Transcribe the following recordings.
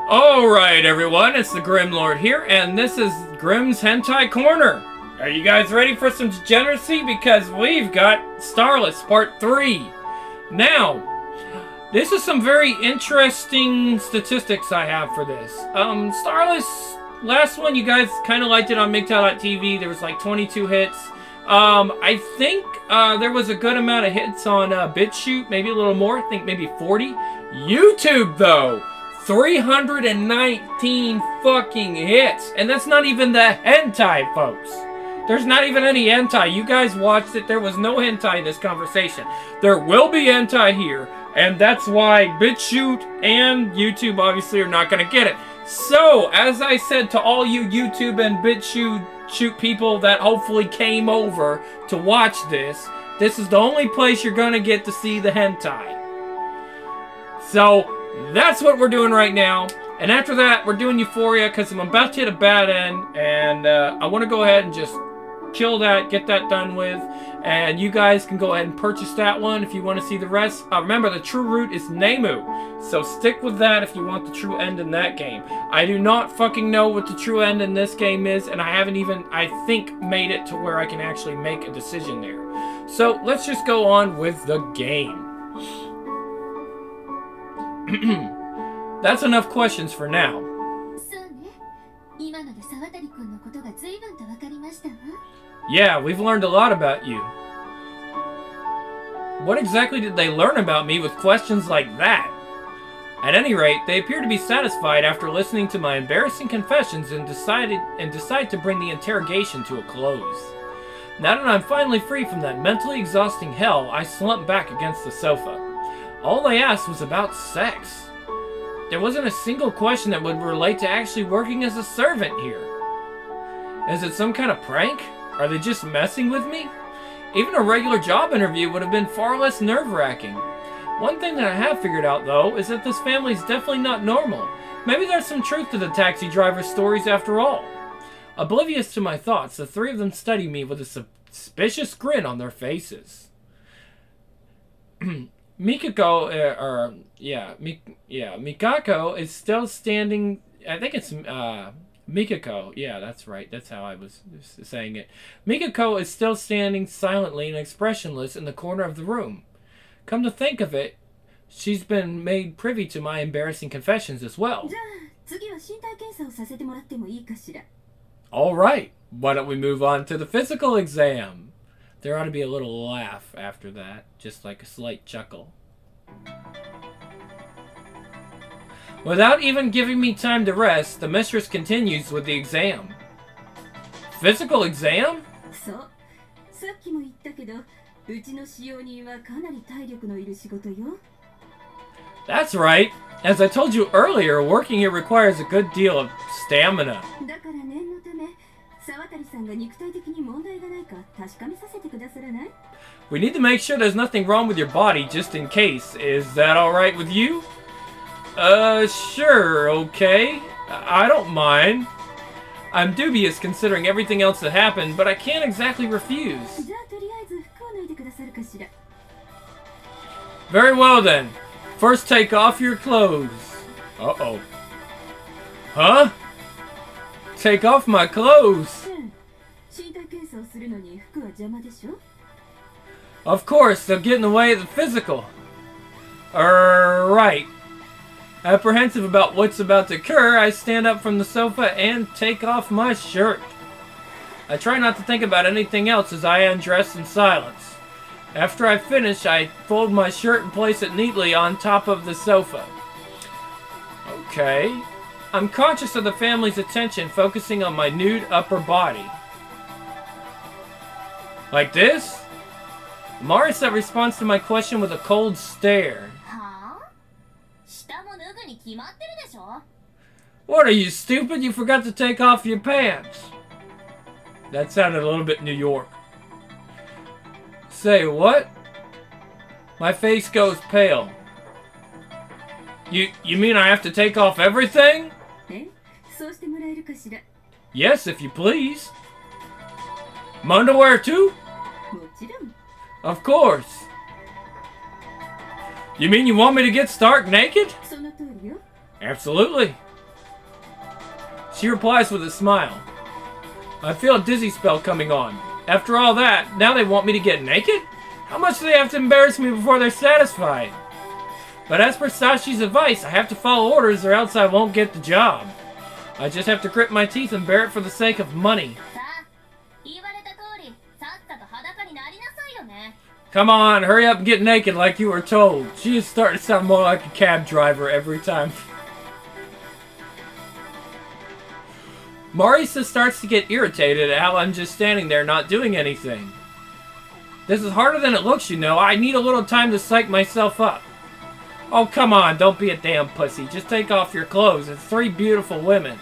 Alright everyone, it's the Grim Lord here, and this is Grim's Hentai Corner. Are you guys ready for some degeneracy? Because we've got Starless Part 3. Now, this is some very interesting statistics I have for this. Starless, last one you guys kind of liked it on MGTOW.TV, there was like 22 hits. I think there was a good amount of hits on BitChute, maybe a little more, I think maybe 40. YouTube though! 319 fucking hits. And that's not even the hentai, folks. There's not even any hentai. You guys watched it. There was no hentai in this conversation. There will be hentai here. And that's why BitChute and YouTube obviously are not going to get it. So, as I said to all you YouTube and BitChute people that hopefully came over to watch this, this is the only place you're going to get to see the hentai. So, that's what we're doing right now. And after that, we're doing Euphoria because I'm about to hit a bad end. And I want to go ahead and just kill that, get that done with. And you guys can go ahead and purchase that one if you want to see the rest. Remember, the true route is Nemu. So stick with that if you want the true end in that game. I do not fucking know what the true end in this game is. And I haven't even, I think, made it to where I can actually make a decision there. So let's just go on with the game. That's enough questions for now. Yeah, we've learned a lot about you. What exactly did they learn about me with questions like that? At any rate, they appear to be satisfied after listening to my embarrassing confessions and decide to bring the interrogation to a close. Now that I'm finally free from that mentally exhausting hell, I slump back against the sofa. All they asked was about sex. There wasn't a single question that would relate to actually working as a servant here. Is it some kind of prank? Are they just messing with me? Even a regular job interview would have been far less nerve-wracking. One thing that I have figured out, though, is that this family is definitely not normal. Maybe there's some truth to the taxi driver's stories after all. Oblivious to my thoughts, the three of them study me with a suspicious grin on their faces. Mikako is still standing. I think it's Mikako. Yeah, that's right. That's how I was saying it. Mikako is still standing silently and expressionless in the corner of the room. Come to think of it, she's been made privy to my embarrassing confessions as well. All right. Why don't we move on to the physical exam? There ought to be a little laugh after that, just like a slight chuckle. Without even giving me time to rest, the mistress continues with the exam. Physical exam? That's right. As I told you earlier, working here requires a good deal of stamina. We need to make sure there's nothing wrong with your body, just in case. Is that alright with you? Sure, okay. I don't mind. I'm dubious considering everything else that happened, but I can't exactly refuse. Very well then. First take off your clothes. Uh-oh. Huh? Take off my clothes. Of course, they'll get in the way of the physical. Right. Apprehensive about what's about to occur, I stand up from the sofa and take off my shirt. I try not to think about anything else as I undress in silence. After I finish, I fold my shirt and place it neatly on top of the sofa. Okay. I'm conscious of the family's attention, focusing on my nude upper body. Like this? Marisa responds to my question with a cold stare. What, are you stupid? You forgot to take off your pants. That sounded a little bit New York. Say what? My face goes pale. You mean I have to take off everything? Yes, if you please. My underwear too? Of course. You mean you want me to get stark naked? Absolutely. She replies with a smile. I feel a dizzy spell coming on. After all that, now they want me to get naked? How much do they have to embarrass me before they're satisfied? But as per Sashi's advice, I have to follow orders or else I won't get the job. I just have to grit my teeth and bear it for the sake of money. Come on, hurry up and get naked like you were told. She is starting to sound more like a cab driver every time. Marisa starts to get irritated at how I'm just standing there not doing anything. This is harder than it looks, you know. I need a little time to psych myself up. Oh, come on, don't be a damn pussy. Just take off your clothes. It's 3 beautiful women.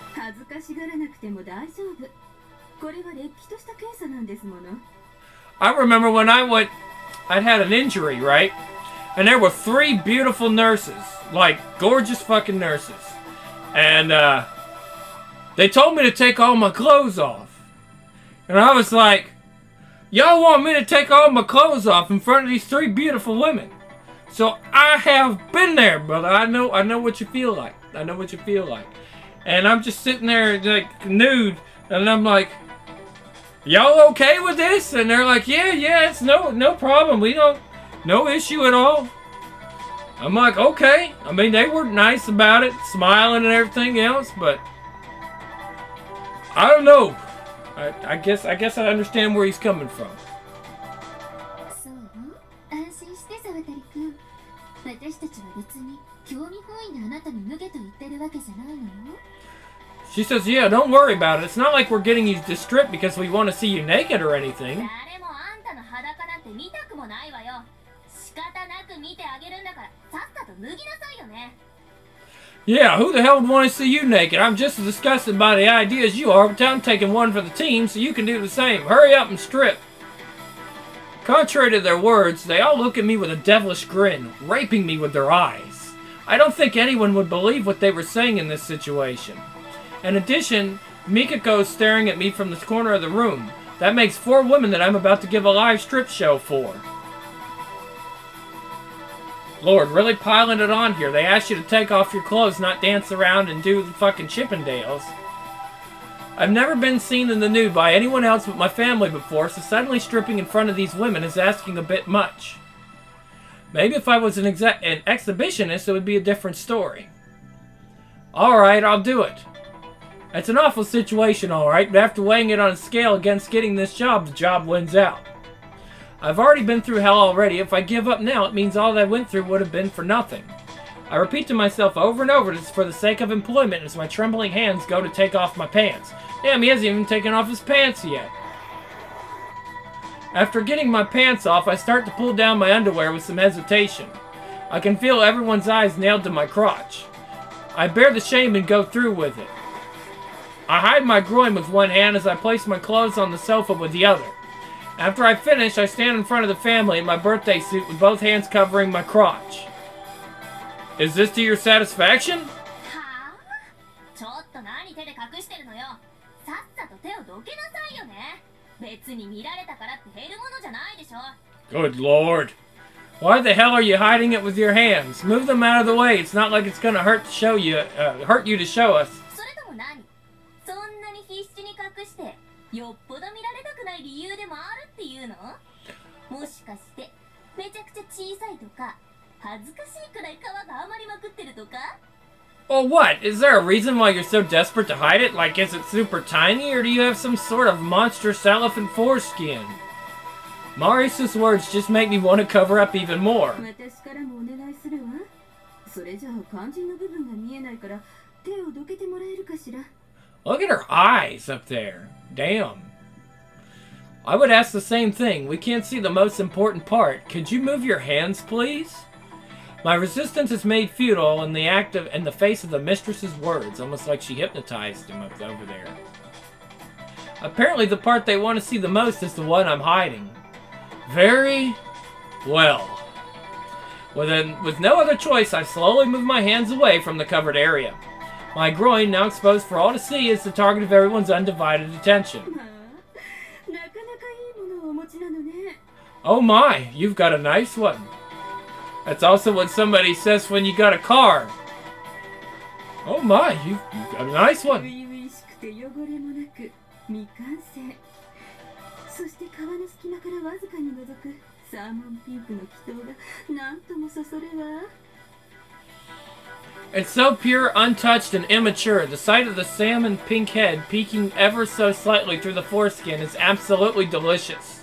I remember when I'd had an injury, right? And there were 3 beautiful nurses. Like, gorgeous fucking nurses. And, they told me to take all my clothes off. And I was like, y'all want me to take all my clothes off in front of these 3 beautiful women? So I have been there, brother. I know what you feel like. I know what you feel like. And I'm just sitting there like nude, and I'm like, y'all okay with this? And they're like, yeah, it's no problem. We don't, no issue at all. I'm like, okay. I mean, they were nice about it, smiling and everything else, but I don't know. I guess I understand where he's coming from. She says, yeah, don't worry about it. It's not like we're getting you to strip because we want to see you naked or anything. Yeah, who the hell would want to see you naked? I'm just as disgusted by the idea as you are, but I'm taking one for the team so you can do the same. Hurry up and strip. Contrary to their words, they all look at me with a devilish grin, raping me with their eyes. I don't think anyone would believe what they were saying in this situation. In addition, Mikako is staring at me from the corner of the room. That makes 4 women that I'm about to give a live strip show for. Lord, really piling it on here. They asked you to take off your clothes, not dance around and do the fucking Chippendales. I've never been seen in the nude by anyone else but my family before, so suddenly stripping in front of these women is asking a bit much. Maybe if I was an exhibitionist, it would be a different story. Alright, I'll do it. It's an awful situation, alright, but after weighing it on a scale against getting this job, the job wins out. I've already been through hell already. If I give up now, it means all that I went through would have been for nothing. I repeat to myself over and over, this is for the sake of employment, as my trembling hands go to take off my pants. Damn, he hasn't even taken off his pants yet. After getting my pants off, I start to pull down my underwear with some hesitation. I can feel everyone's eyes nailed to my crotch. I bear the shame and go through with it. I hide my groin with one hand as I place my clothes on the sofa with the other. After I finish, I stand in front of the family in my birthday suit with both hands covering my crotch. Is this to your satisfaction? Good Lord. Why the hell are you hiding it with your hands? Move them out of the way. It's not like it's gonna hurt you to show us. Well, what? Is there a reason why you're so desperate to hide it? Like, is it super tiny, or do you have some sort of monstrous elephant foreskin? Marisa's words just make me want to cover up even more. Look at her eyes up there. Damn. I would ask the same thing. We can't see the most important part. Could you move your hands, please? My resistance is made futile in the face of the mistress's words, almost like she hypnotized him up over there. Apparently the part they want to see the most is the one I'm hiding. Very well. With no other choice, I slowly move my hands away from the covered area. My groin, now exposed for all to see, is the target of everyone's undivided attention. Oh my, you've got a nice one. That's also what somebody says when you got a car. Oh my, you've got a nice one. 初々しくて汚れもなく未完成。そして皮の隙間からわずかに覗くサーモンピンクの気筒がなんともそそるわ。 It's so pure, untouched, and immature. The sight of the salmon pink head peeking ever so slightly through the foreskin is absolutely delicious.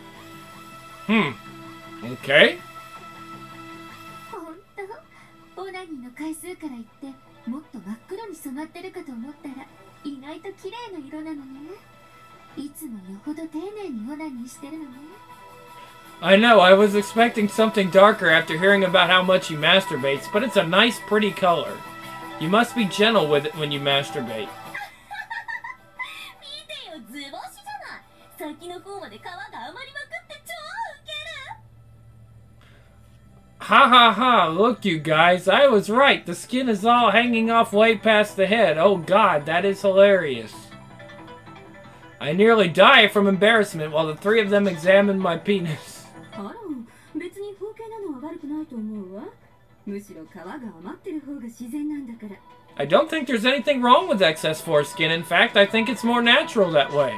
Okay. ほんと？オナニーの回数から言ってもっと真っ黒に染まってるかと思ったら意外と綺麗な色なのね。いつもよほど丁寧にオナニーしてるのね。 I know, I was expecting something darker after hearing about how much he masturbates, but it's a nice, pretty color. You must be gentle with it when you masturbate. 見てよ、図星じゃない。先の方まで皮が余りまくって超ウケる。 Ha ha ha, look you guys, I was right. The skin is all hanging off way past the head. Oh god, that is hilarious. I nearly die from embarrassment while the three of them examined my penis. あら、別に包茎なのは悪くないと思うわ。むしろ皮が余ってる方が自然なんだから。 I don't think there's anything wrong with excess foreskin. In fact, I think it's more natural that way.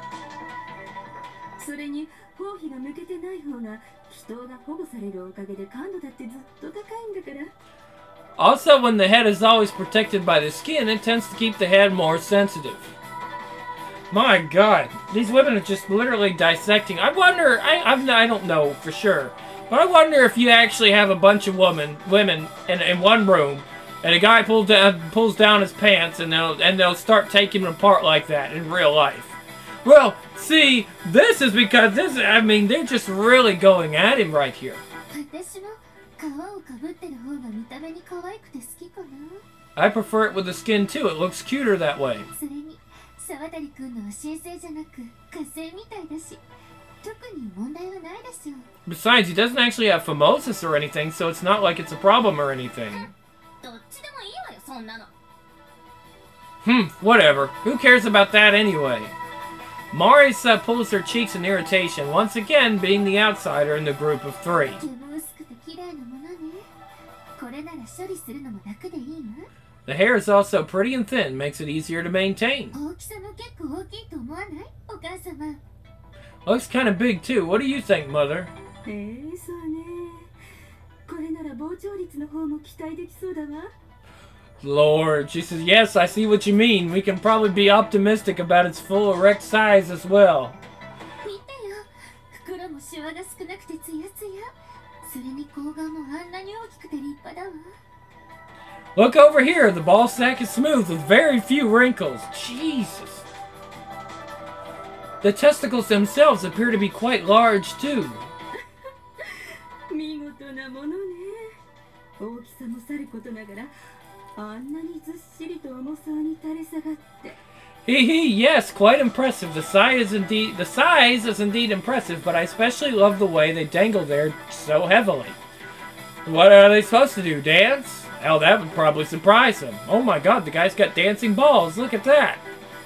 それに包皮が向けてない方が気筒が保護されるおかげで感度だってずっと高いんだから。 Also, when the head is always protected by the skin, it tends to keep the head more sensitive. My god, these women are just literally dissecting. I wonder, I don't know for sure, but I wonder if you actually have a bunch of women in one room, and a guy pulls down his pants, and they'll start taking them apart like that in real life. Well, see, this is because they're just really going at him right here. 私も皮をかぶってる方が見た目に可愛くて好きかな。 I prefer it with the skin too. It looks cuter that way. それに沢渡くんのは神聖じゃなく火星みたいだし、特に問題はないでしょう。 Besides, he doesn't actually have phimosis or anything, so it's not like it's a problem or anything. どっちでもいいわよ、そんなの。 Whatever. Who cares about that anyway? Marisa pulls her cheeks in irritation, once again being the outsider in the group of three. 毛も薄くて綺麗なものね。これなら処理するのも楽でいいわ。 The hair is also pretty and thin, makes it easier to maintain. 大きさも結構大きいと思わない？お母様。 Looks kind of big too. What do you think, Mother? そうね。これなら膨張率の方も期待できそうだわ。 Lord, she says, yes, I see what you mean. We can probably be optimistic about its full erect size as well. 見てよ。袋もシワが少なくてツヤツヤ。それに睾丸もあんなに大きくて立派だわ。 Look over here. The ball sack is smooth with very few wrinkles. Jesus. The testicles themselves appear to be quite large too. 見事なものね。大きさもさることながら、あんなにずっしりと重そうに垂れ下がって。 Yes, quite impressive. The size is indeed impressive, but I especially love the way they dangle there so heavily. What are they supposed to do? Dance? Hell, that would probably surprise him. Oh my god, the guy's got dancing balls. Look at that.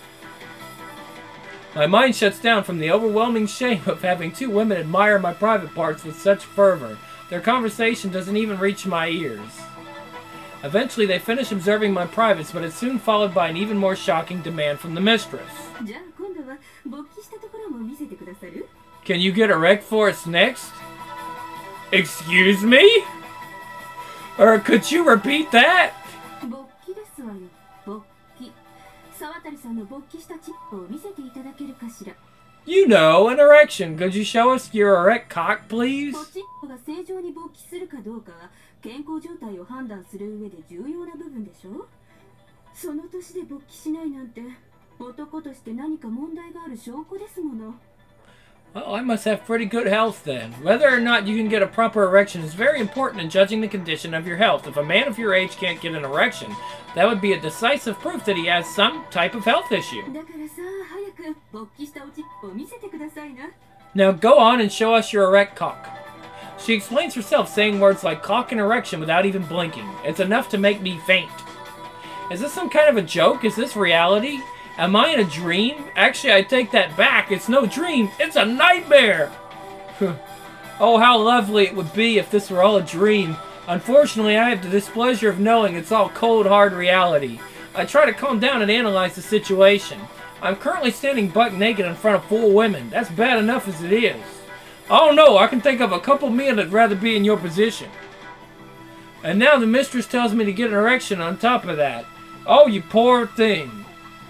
My mind shuts down from the overwhelming shame of having two women admire my private parts with such fervor. Their conversation doesn't even reach my ears. Eventually, they finish observing my privates, but it's soon followed by an even more shocking demand from the mistress. じゃあ今度は勃起したところも見せてくださる？ Can you get erect for us next? Excuse me? Or could you repeat that? 勃起ですわよ。勃起。沢渡さんの勃起したチップを見せていただけるかしら。 You know, an erection. Could you show us your erect cock, please? ポチップが正常に勃起するかどうかは健康状態を判断する上で重要な部分でしょ。その年で勃起しないなんて男として何か問題がある証拠ですもの。 Well, I must have pretty good health then. Whether or not you can get a proper erection is very important in judging the condition of your health. If a man of your age can't get an erection, that would be a decisive proof that he has some type of health issue. だからさ、早く勃起したおチップを見せてくださいな。 Now go on and show us your erect cock. She explains herself, saying words like cock and erection without even blinking. It's enough to make me faint. Is this some kind of a joke? Is this reality? Am I in a dream? Actually, I take that back. It's no dream. It's a nightmare. Oh, how lovely it would be if this were all a dream. Unfortunately, I have the displeasure of knowing it's all cold, hard reality. I try to calm down and analyze the situation. I'm currently standing buck naked in front of 4 women. That's bad enough as it is. Oh no, I can think of a couple men that'd rather be in your position. And now the mistress tells me to get an erection on top of that. Oh, you poor thing.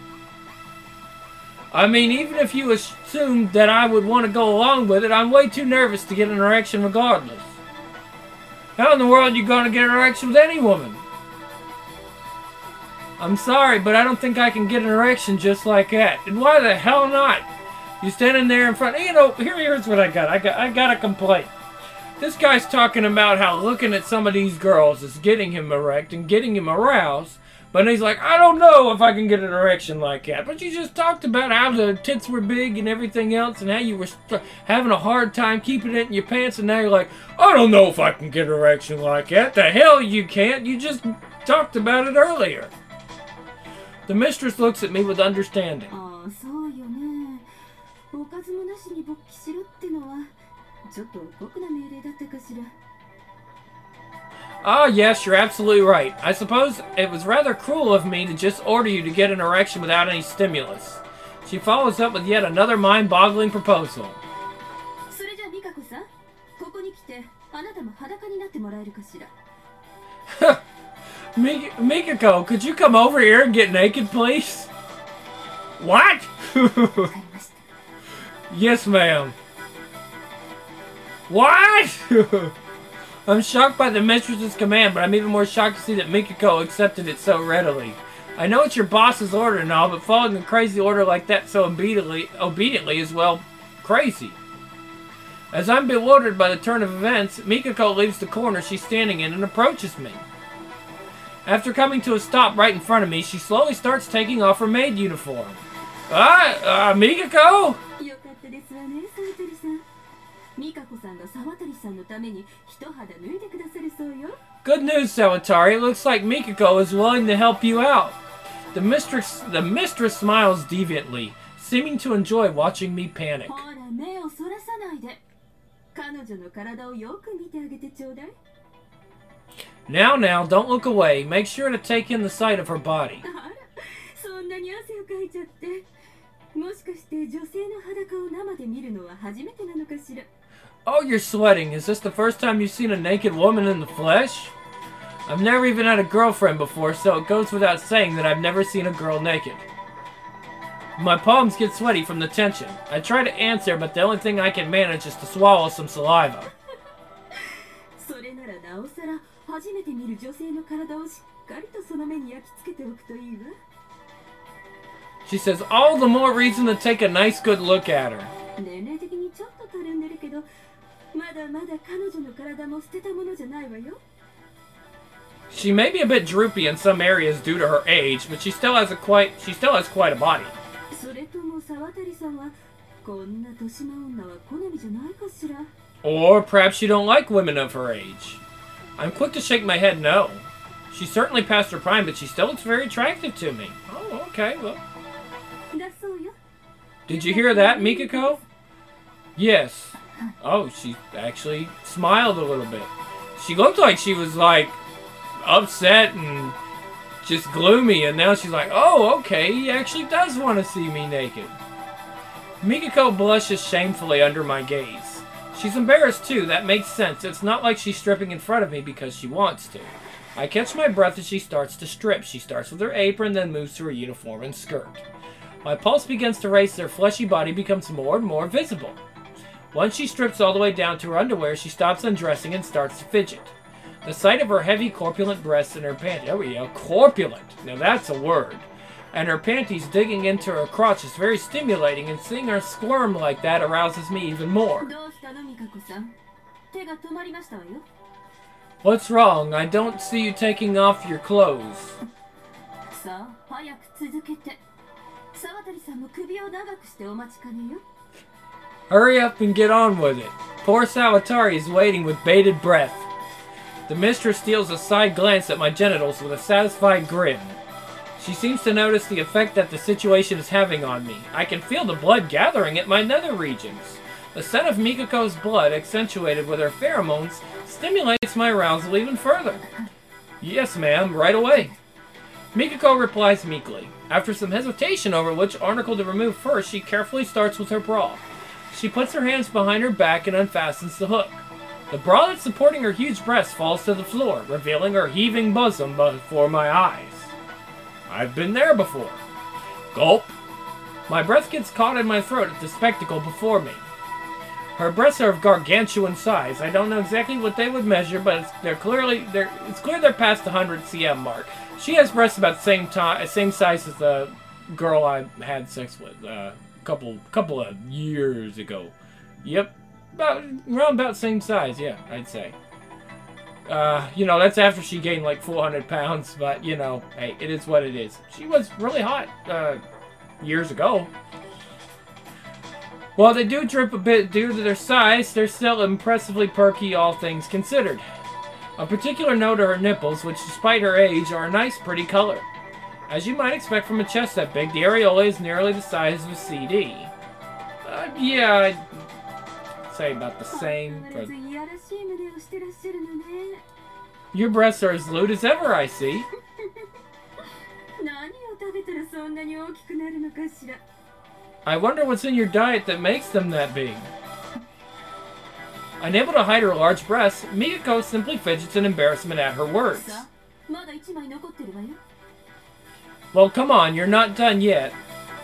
I mean, even if you assumed that I would want to go along with it, I'm way too nervous to get an erection regardless. How in the world are you going to get an erection with any woman? I'm sorry, but I don't think I can get an erection just like that. And why the hell not? You're standing there in front. You know, here's what I got. I got a complaint. This guy's talking about how looking at some of these girls is getting him erect and getting him aroused. But he's like, I don't know if I can get an erection like that. But you just talked about how the tits were big and everything else, and how you were having a hard time keeping it in your pants, and now you're like, I don't know if I can get an erection like that. The hell you can't. You just talked about it earlier. The mistress looks at me with understanding. Ah, yes, you're absolutely right. I suppose it was rather cruel of me to just order you to get an erection without any stimulus. She follows up with yet another mind-boggling proposal. Mikako, could you come over here and get naked, please? What? Yes, ma'am. What? I'm shocked by the mistress's command, but I'm even more shocked to see that Mikako accepted it so readily. I know it's your boss's order and all, but following a crazy order like that so obediently is, well, crazy. As I'm bewildered by the turn of events, Mikako leaves the corner she's standing in and approaches me. After coming to a stop right in front of me, she slowly starts taking off her maid uniform. Mikako? Good news, Sawatari. It looks like Mikako is willing to help you out. The mistress smiles deviantly, seeming to enjoy watching me panic. Now, don't look away. Make sure to take in the sight of her body. Oh, you're sweating. Is this the first time you've seen a naked woman in the flesh? I've never even had a girlfriend before, so it goes without saying that I've never seen a girl naked. My palms get sweaty from the tension. I try to answer, but the only thing I can manage is to swallow some saliva. She says, all the more reason to take a nice good look at her. She may be a bit droopy in some areas due to her age, but she still has quite a body. Or perhaps you don't like women of her age. I'm quick to shake my head no. She's certainly past her prime, but she still looks very attractive to me. Oh, okay, well. Did you hear that, Mikako? Yes. Oh, she actually smiled a little bit. She looked like she was, like, upset and just gloomy, and now she's like, oh, okay, he actually does want to see me naked. Mikako blushes shamefully under my gaze. She's embarrassed, too. That makes sense. It's not like she's stripping in front of me because she wants to. I catch my breath as she starts to strip. She starts with her apron, then moves to her uniform and skirt. My pulse begins to race, her fleshy body becomes more and more visible. Once she strips all the way down to her underwear, she stops undressing and starts to fidget. The sight of her heavy, corpulent breasts and her panties... Oh, yeah, corpulent. Now that's a word. And her panties digging into her crotch is very stimulating, and seeing her squirm like that arouses me even more. What's wrong? I don't see you taking off your clothes. Hurry up and get on with it. Poor Sawatari is waiting with bated breath. The mistress steals a side glance at my genitals with a satisfied grin. She seems to notice the effect that the situation is having on me. I can feel the blood gathering at my nether regions. The scent of Mikako's blood, accentuated with her pheromones, stimulates my arousal even further. Yes, ma'am, right away. Mikako replies meekly. After some hesitation over which article to remove first, she carefully starts with her bra. She puts her hands behind her back and unfastens the hook. The bra that's supporting her huge breast falls to the floor, revealing her heaving bosom before my eyes. I've been there before. Gulp. My breath gets caught in my throat at the spectacle before me. Her breasts are of gargantuan size. I don't know exactly what they would measure, but it's clear they're past the 100 cm mark. She has breasts about the same size as the girl I had sex with a couple of years ago. Yep, around about same size. Yeah, I'd say. That's after she gained like 400 pounds. But hey, it is what it is. She was really hot years ago. While they do drip a bit due to their size, they're still impressively perky, all things considered. A particular note are her nipples, which despite her age are a nice pretty color. As you might expect from a chest that big, the areola is nearly the size of a CD. Yeah, I'd say about the same. But your breasts are as lewd as ever, I see. I wonder what's in your diet that makes them that big. Unable to hide her large breasts, Mikako simply fidgets in embarrassment at her words. Well, come on, you're not done yet.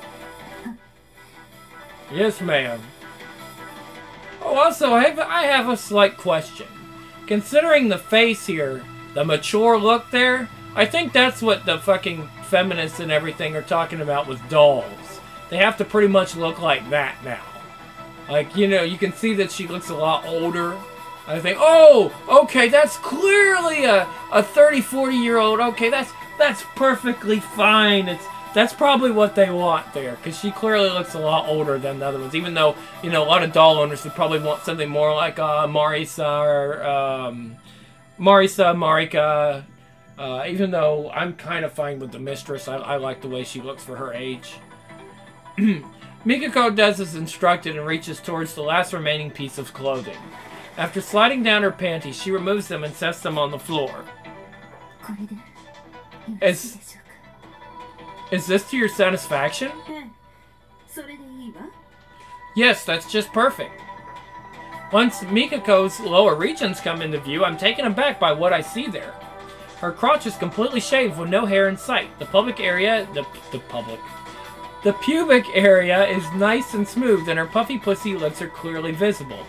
Yes, ma'am. Oh, also, I have a slight question. Considering the face here, the mature look there, I think that's what the fucking feminists and everything are talking about with dolls. They have to pretty much look like that now. Like, you can see that she looks a lot older. I think, oh, okay, that's clearly a 30, 40-year-old. Okay, that's perfectly fine. That's probably what they want there, because she clearly looks a lot older than the other ones. Even though, a lot of doll owners would probably want something more like Marisa or Marika. Even though I'm kind of fine with the mistress. I like the way she looks for her age. Mikako does as instructed and reaches towards the last remaining piece of clothing. After sliding down her panties, she removes them and sets them on the floor. Is this to your satisfaction? Yes, that's just perfect. Once Mikako's lower regions come into view, I'm taken aback by what I see there. Her crotch is completely shaved with no hair in sight. The pubic area is nice and smooth, and her puffy pussy lips are clearly visible.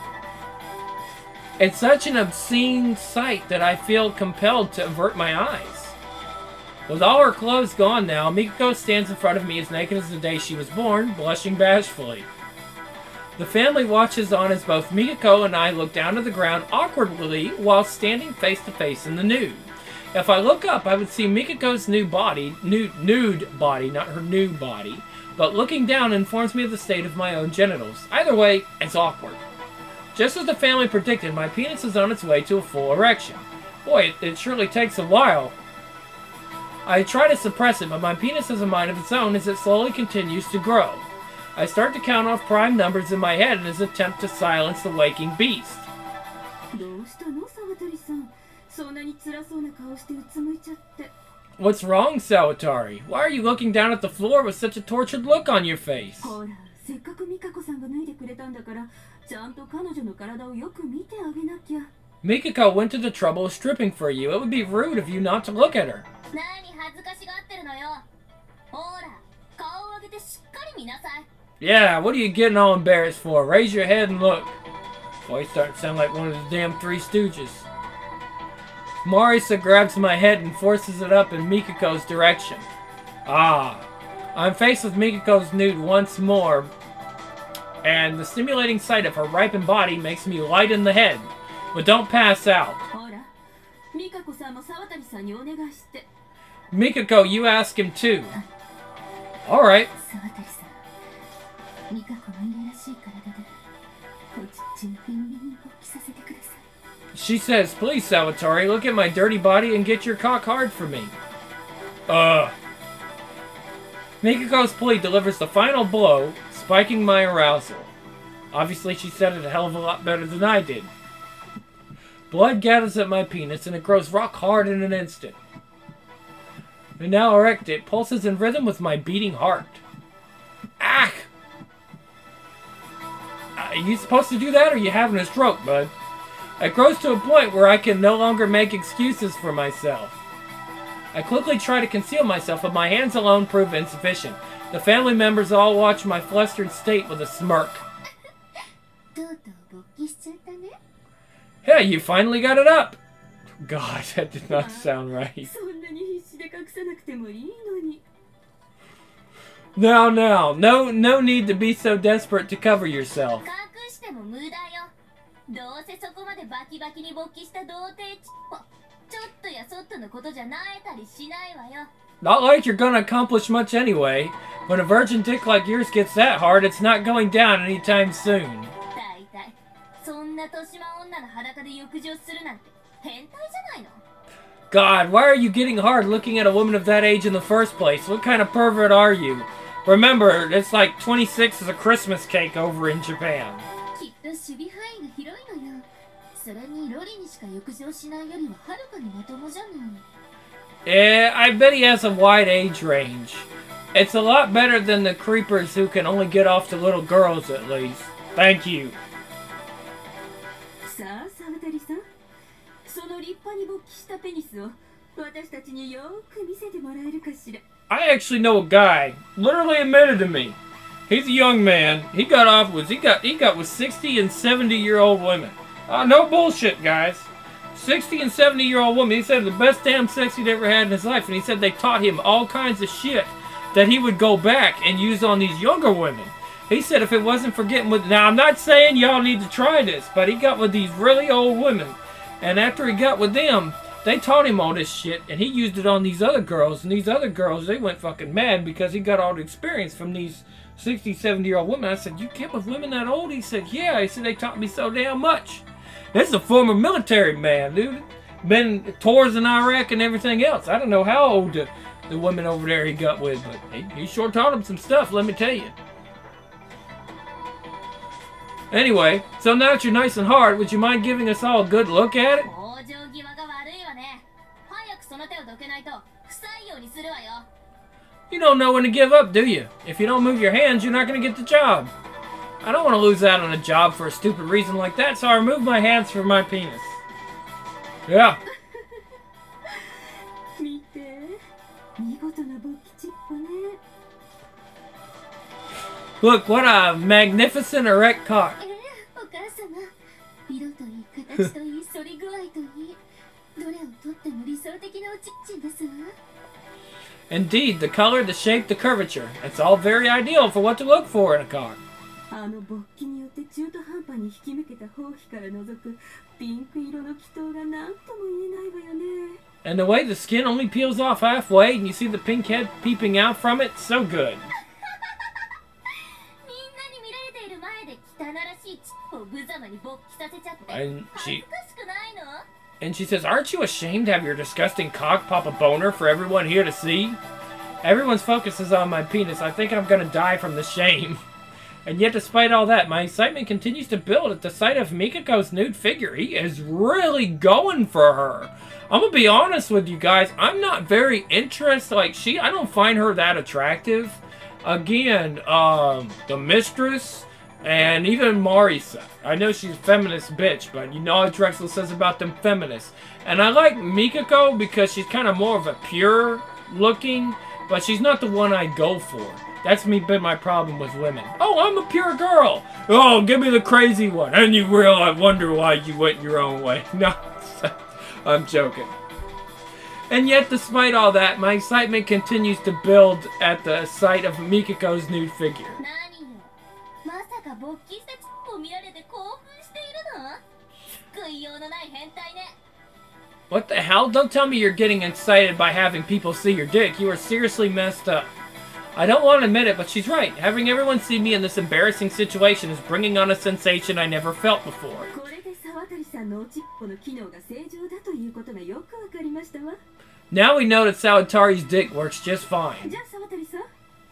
It's such an obscene sight that I feel compelled to avert my eyes. With all her clothes gone now, Mikako stands in front of me as naked as the day she was born, blushing bashfully. The family watches on as both Mikako and I look down to the ground awkwardly while standing face to face in the nude. If I look up, I would see Mikako's nude body, not her new body, but looking down informs me of the state of my own genitals. Either way, it's awkward. Just as the family predicted, my penis is on its way to a full erection. Boy, it surely takes a while. I try to suppress it, but my penis has a mind of its own as it slowly continues to grow. I start to count off prime numbers in my head in an attempt to silence the waking beast. What's wrong, Sawatari? Why are you looking down at the floor with such a tortured look on your face? Mikako went to the trouble of stripping for you. It would be rude of you not to look at her. Yeah, what are you getting all embarrassed for? Raise your head and look. Boy, you start to sound like one of the damn Three Stooges. Marisa grabs my head and forces it up in Mikako's direction. I'm faced with Mikako's nude once more, and the stimulating sight of her ripened body makes me light in the head. But don't pass out. Mikako, you ask him too. Alright. She says, please, Sawatari, look at my dirty body and get your cock hard for me. Mikako's plea delivers the final blow, spiking my arousal. Obviously, she said it a hell of a lot better than I did. Blood gathers at my penis, and it grows rock hard in an instant. And now erect, it pulses in rhythm with my beating heart. Ah! Are you supposed to do that, or are you having a stroke, bud? It grows to a point where I can no longer make excuses for myself. I quickly try to conceal myself, but my hands alone prove insufficient. The family members all watch my flustered state with a smirk. Hey, you finally got it up! God, that did not sound right. Now, no need to be so desperate to cover yourself. Not like you're gonna accomplish much anyway. When a virgin dick like yours gets that hard, it's not going down anytime soon. God, why are you getting hard looking at a woman of that age in the first place? What kind of pervert are you? Remember, it's like 26 is a Christmas cake over in Japan. Yeah, I bet he has a wide age range. It's a lot better than the creepers who can only get off to little girls, at least. Thank you. I actually know a guy, literally admitted to me. He's a young man. He got with 60 and 70-year-old women. No bullshit, guys. 60 and 70-year-old women. He said the best damn sex he'd ever had in his life, and he said they taught him all kinds of shit that he would go back and use on these younger women. He said if it wasn't for getting with... Now, I'm not saying y'all need to try this, but he got with these really old women, and after he got with them, they taught him all this shit, and he used it on these other girls, and these other girls, they went fucking mad because he got all the experience from these 60, 70-year-old women. I said, you get with women that old? He said, yeah. He said, they taught me so damn much. This is a former military man, dude. Been tours in Iraq and everything else. I don't know how old the women over there he got with, but he sure taught him some stuff, let me tell you. Anyway, so now that you're nice and hard, would you mind giving us all a good look at it? You don't know when to give up, do you? If you don't move your hands, you're not going to get the job. I don't want to lose out on a job for a stupid reason like that, so I remove my hands from my penis. Yeah. Look, what a magnificent erect cock. Indeed, the color, the shape, the curvature. It's all very ideal for what to look for in a cock. And the way the skin only peels off halfway and you see the pink head peeping out from it, so good. And she says, aren't you ashamed to have your disgusting cock pop a boner for everyone here to see? Everyone's focus is on my penis. I think I'm gonna die from the shame. And yet, despite all that, my excitement continues to build at the sight of Mikiko's nude figure. He is really going for her. I'm gonna be honest with you guys. I'm not very interested. I don't find her that attractive. Again, the mistress and even Marisa. I know she's a feminist bitch, but you know what Drexel says about them feminists. And I like Mikiko because she's kind of more of a pure looking, but she's not the one I go for. That's been my problem with women. Oh, I'm a pure girl. Oh, give me the crazy one. And you wonder why you went your own way. No, I'm joking. And yet, despite all that, my excitement continues to build at the sight of Mikiko's nude figure. What the hell? Don't tell me you're getting excited by having people see your dick. You are seriously messed up. I don't want to admit it, but she's right. Having everyone see me in this embarrassing situation is bringing on a sensation I never felt before. Now we know that Sawatari's dick works just fine.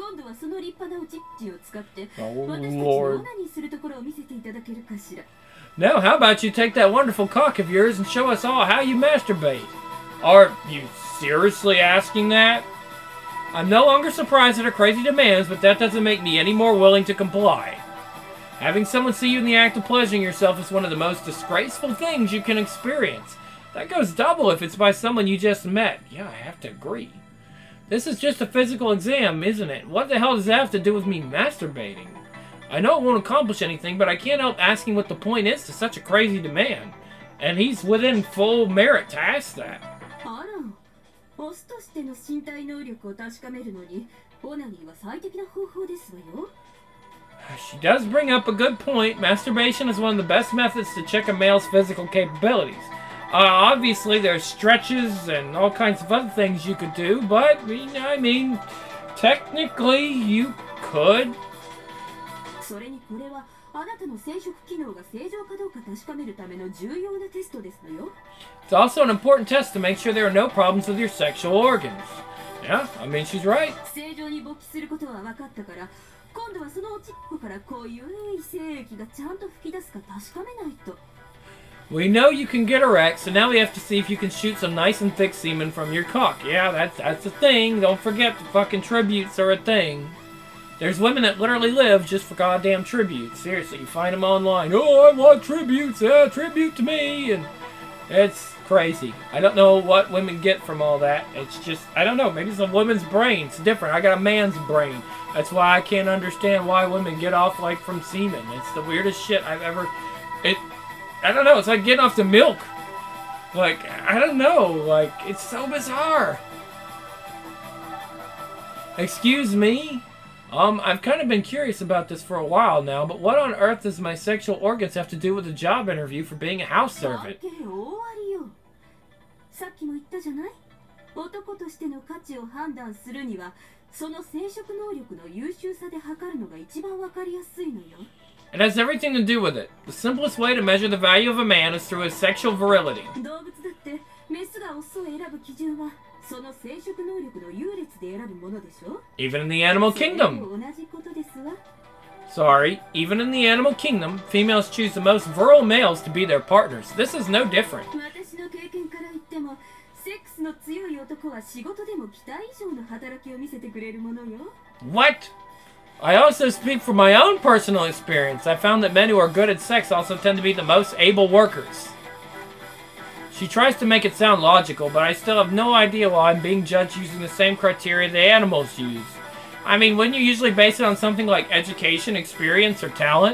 今度はその立派なおちっちを使って Oh, 私たちの Lord. オナニーするところを見せていただけるかしら。 Now, how about you take that wonderful cock of yours and show us all how you masturbate? Are you seriously asking that? I'm no longer surprised at her crazy demands, but that doesn't make me any more willing to comply. Having someone see you in the act of pleasuring yourself is one of the most disgraceful things you can experience. That goes double if it's by someone you just met. Yeah, I have to agree. This is just a physical exam, isn't it? What the hell does that have to do with me masturbating? I know it won't accomplish anything, but I can't help asking what the point is to such a crazy demand. And he's within full merit to ask that. あら、オスとしての身体能力を確かめるのに、オナニーは最適な方法ですわよ。 She does bring up a good point. Masturbation is one of the best methods to check a male's physical capabilities. Obviously, there's stretches and all kinds of other things you could do, but, I mean, technically, you could. それにこれはあなたの生殖機能が正常かどうか確かめるための重要なテストですのよ。 It's also an important test to make sure there are no problems with your sexual organs. Yeah, I mean, she's right. 正常に勃起することは分かったから、今度はそのおちっこから濃い精液がちゃんと吹き出すか確かめないと。 We know you can get erect, so now we have to see if you can shoot some nice and thick semen from your cock. Yeah, that's a thing. Don't forget the fucking tributes are a thing. There's women that literally live just for goddamn tributes. Seriously, you find them online. Oh, I want tributes. Yeah, tribute to me. And it's crazy. I don't know what women get from all that. It's just, I don't know. Maybe it's a woman's brain. It's different. I got a man's brain. That's why I can't understand why women get off, like, from semen. It's the weirdest shit I've ever... I don't know. It's like getting off the milk. Like, I don't know. Like, it's so bizarre. Excuse me? I've kind of been curious about this for a while now, but what on earth does my sexual organs have to do with a job interview for being a house servant? さっきも言ったじゃない？男としての価値を判断するには、その生殖能力の優秀さで測るのが一番わかりやすいのよ。 It has everything to do with it. The simplest way to measure the value of a man is through his sexual virility. 動物だってメスがオスを選ぶ基準はその生殖能力の優劣で選ぶものでしょ？ Even in the animal kingdom. 同じことですわ。 Sorry, even in the animal kingdom, females choose the most virile males to be their partners. This is no different. 私の経験から言っても、セックスの強い男は仕事でも期待以上の働きを見せてくれるものよ。 What? I also speak from my own personal experience. I found that men who are good at sex also tend to be the most able workers. She tries to make it sound logical, but I still have no idea why I'm being judged using the same criteria the animals use. I mean, wouldn't you usually base it on something like education, experience, or talent?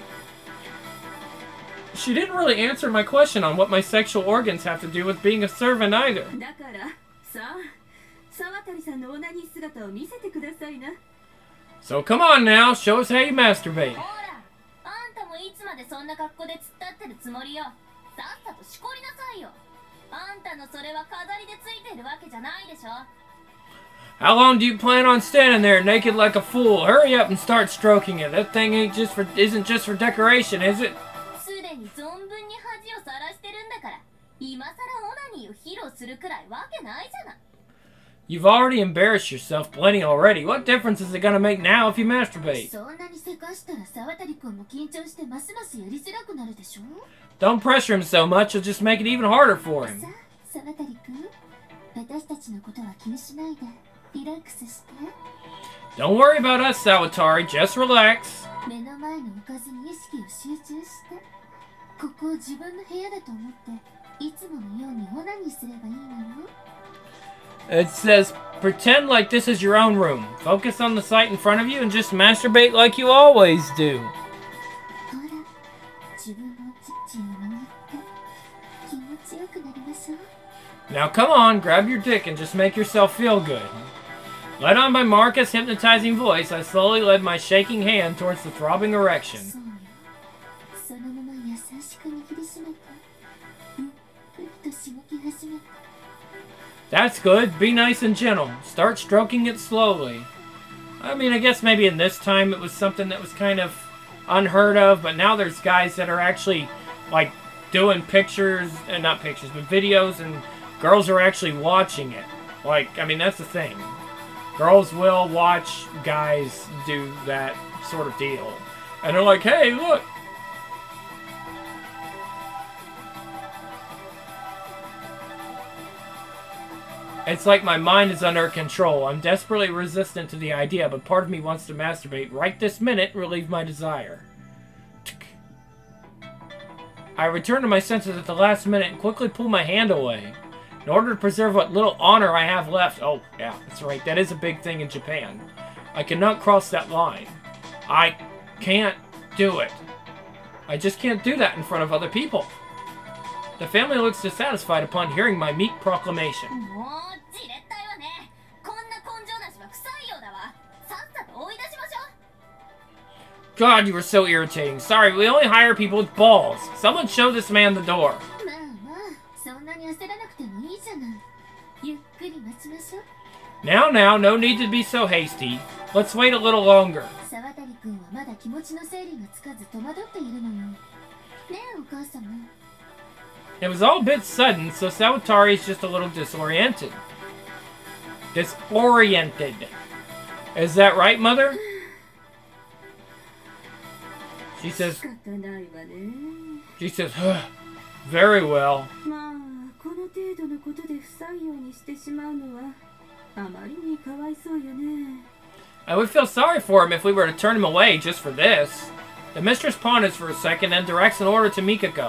She didn't really answer my question on what my sexual organs have to do with being a servant either. だからさあ、沢渡さんのオナニー姿を見せてくださいな。 So come on now, show us how you masturbate. ほら、あんたもいつまでそんな格好で突っ立ってるつもりよ。さっさとしこりなさいよ。あんたのそれは飾りでついてるわけじゃないでしょ。 How long do you plan on standing there naked like a fool? Hurry up and start stroking it. That thing isn't just for decoration, is it? すでに存分に恥をさらしてるんだから、今さらオナニーを披露するくらいわけないじゃない。 You've already embarrassed yourself plenty already. What difference is it gonna make now if you masturbate? そんなにせかしたら沢渡君も緊張してますますやりづらくなるでしょ。 Don't pressure him so much, you'll just make it even harder for him. さあ、沢渡君、私たちのことは気にしないでリラックスして。 Don't worry about us, Sawatari. Just relax. 目の前のおかずに意識を集中して、ここを自分の部屋だと思っていつものようにオナニーすればいいのよ。 It says, pretend like this is your own room. Focus on the sight in front of you and just masturbate like you always do. ほら、自分のキッチンを握って気持ちよくなりましょう。 Now come on, grab your dick and just make yourself feel good. Led on by Marcus' hypnotizing voice, I slowly led my shaking hand towards the throbbing erection. そうよ。そのまま優しく握りしめて、ゆっくりとしごき始めて。 That's good. Be nice and gentle. Start stroking it slowly. I mean, I guess maybe in this time it was something that was kind of unheard of, but now there's guys that are actually, like, doing pictures, and not pictures, but videos, and girls are actually watching it. Like, I mean, that's the thing. Girls will watch guys do that sort of deal. And they're like, hey, look. It's like my mind is under control. I'm desperately resistant to the idea, but part of me wants to masturbate right this minute, relieve my desire. I return to my senses at the last minute and quickly pull my hand away. In order to preserve what little honor I have left... Oh, yeah, that's right. That is a big thing in Japan. I cannot cross that line. I can't do it. I just can't do that in front of other people. The family looks dissatisfied upon hearing my meek proclamation. God, you are so irritating. Sorry, we only hire people with balls. Someone show this man the door. Now, no need to be so hasty. Let's wait a little longer. It was all a bit sudden, so Sawatari is just a little disoriented. Disoriented. Is that right, Mother? She says, very well. I would feel sorry for him if we were to turn him away just for this. The mistress ponders for a second and directs an order to Mikako.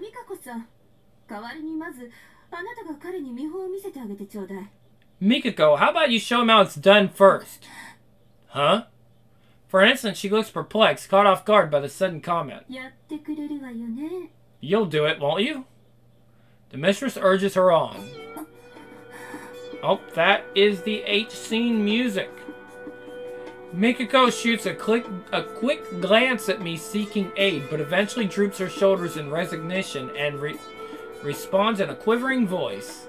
Mikako, how about you show him how it's done first? Huh? For an instant, she looks perplexed, caught off guard by the sudden comment. You'll do it, won't you? The mistress urges her on. Oh, that is the H-scene music. Mikako shoots a quick glance at me seeking aid, but eventually droops her shoulders in resignation and responds in a quivering voice.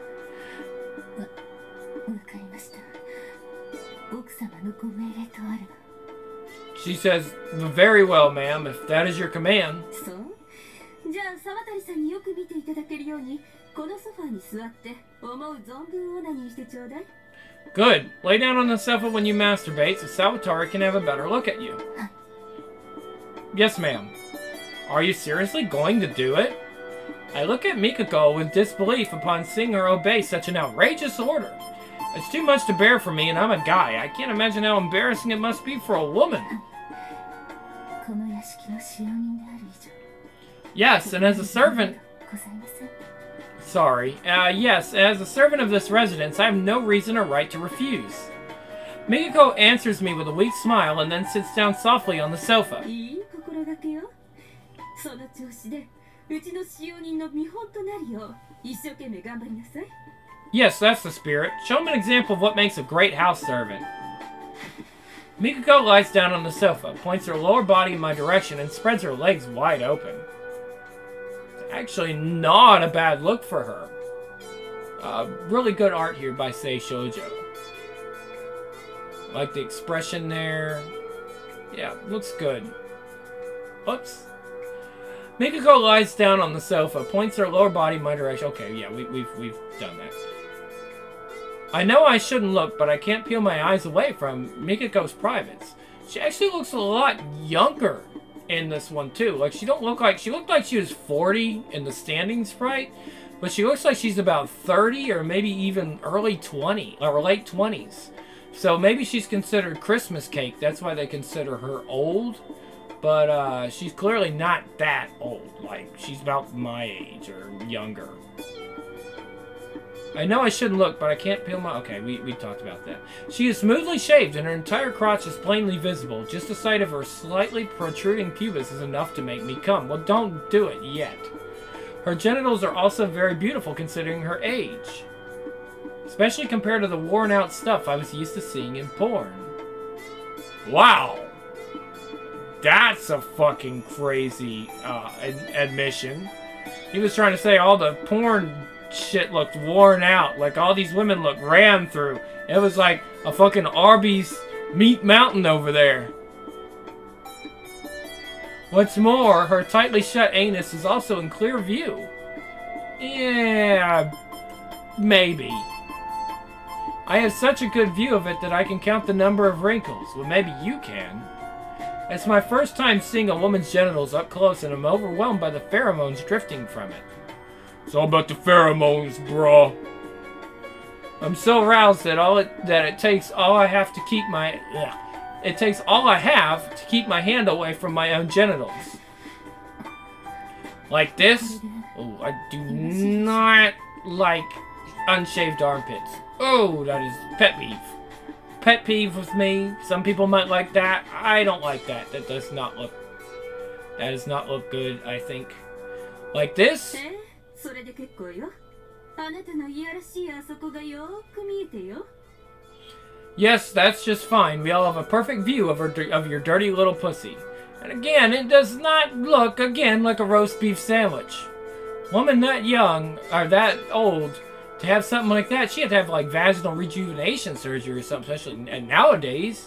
She says, very well, ma'am, if that is your command. Good. Lay down on the sofa when you masturbate so Sawatari can have a better look at you. Yes, ma'am. Are you seriously going to do it? I look at Mikako with disbelief upon seeing her obey such an outrageous order. It's too much to bear for me, and I'm a guy. I can't imagine how embarrassing it must be for a woman. Yes, and as a servant... Sorry. Yes, as a servant of this residence, I have no reason or right to refuse. Mikako answers me with a weak smile and then sits down softly on the sofa. Yes, that's the spirit. Show him an example of what makes a great house servant. Mikako lies down on the sofa, points her lower body in my direction, and spreads her legs wide open. It's actually not a bad look for her. Really good art here by Sei Shoujo. Like the expression there. Yeah, looks good. Oops. Mikako lies down on the sofa, points her lower body in my direction. Okay, yeah, we've done that. I know I shouldn't look, but I can't peel my eyes away from Mikako's privates. She actually looks a lot younger in this one too. Like she looked like she was 40 in the standing sprite, but she looks like she's about 30 or maybe even early 20 or late 20s. So maybe she's considered Christmas cake. That's why they consider her old. But she's clearly not that old. Like she's about my age or younger. I know I shouldn't look, but I can't peel my... Okay, we talked about that. She is smoothly shaved, and her entire crotch is plainly visible. Just the sight of her slightly protruding pubis is enough to make me come. Well, don't do it yet. Her genitals are also very beautiful, considering her age. Especially compared to the worn-out stuff I was used to seeing in porn. Wow! That's a fucking crazy admission. He was trying to say all the porn... shit looked worn out, like all these women looked ran through. It was like a fucking Arby's meat mountain over there. What's more, her tightly shut anus is also in clear view. Yeah, maybe. I have such a good view of it that I can count the number of wrinkles. Well, maybe you can. It's my first time seeing a woman's genitals up close, and I'm overwhelmed by the pheromones drifting from it. It's all about the pheromones, bro. I'm so aroused that it takes all I have to keep my hand away from my own genitals. Like this. Oh, I do not like unshaved armpits. Oh, that is pet peeve. Pet peeve with me. Some people might like that. I don't like that. That does not look good, I think. Like this. Yes, that's just fine. We all have a perfect view of your dirty little pussy. And again, it does not look, like a roast beef sandwich. Woman that young, or that old, to have something like that, she had to have like vaginal rejuvenation surgery or something, especially and nowadays.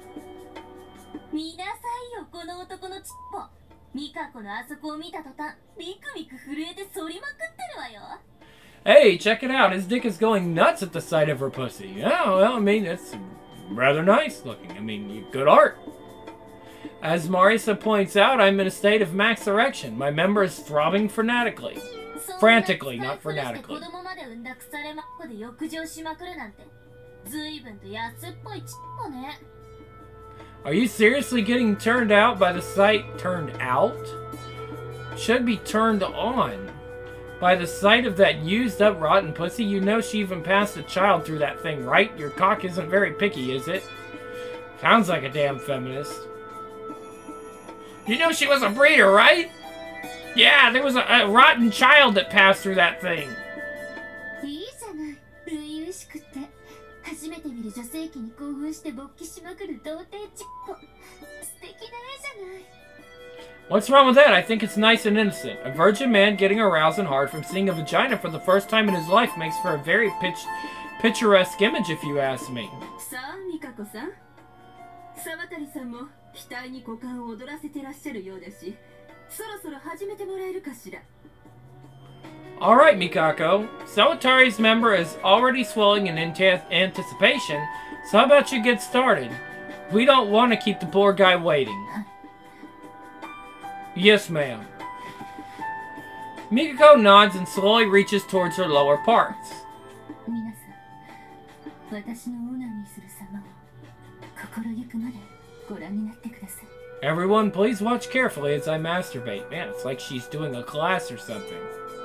Hey, check it out. His dick is going nuts at the sight of her pussy. Yeah, well, I mean, it's rather nice looking. I mean, good art. As Marisa points out, I'm in a state of max erection. My member is throbbing frantically. Frantically, not fanatically. Are you seriously getting turned out by the sight? Turned out? Should be turned on. By the sight of that used up rotten pussy, you know she even passed a child through that thing, right? Your cock isn't very picky, is it? Sounds like a damn feminist. You know she was a breeder, right? Yeah, there was a rotten child that passed through that thing. What's wrong with that? I think it's nice and innocent. A virgin man getting aroused and hard from seeing a vagina for the first time in his life makes for a very picturesque image, if you ask me. Alright, Mikako. Sawatari's member is already swelling in anticipation, so how about you get started? We don't want to keep the poor guy waiting. Yes, ma'am. Mikako nods and slowly reaches towards her lower parts. Everyone, please watch carefully as I masturbate. Man, it's like she's doing a class or something.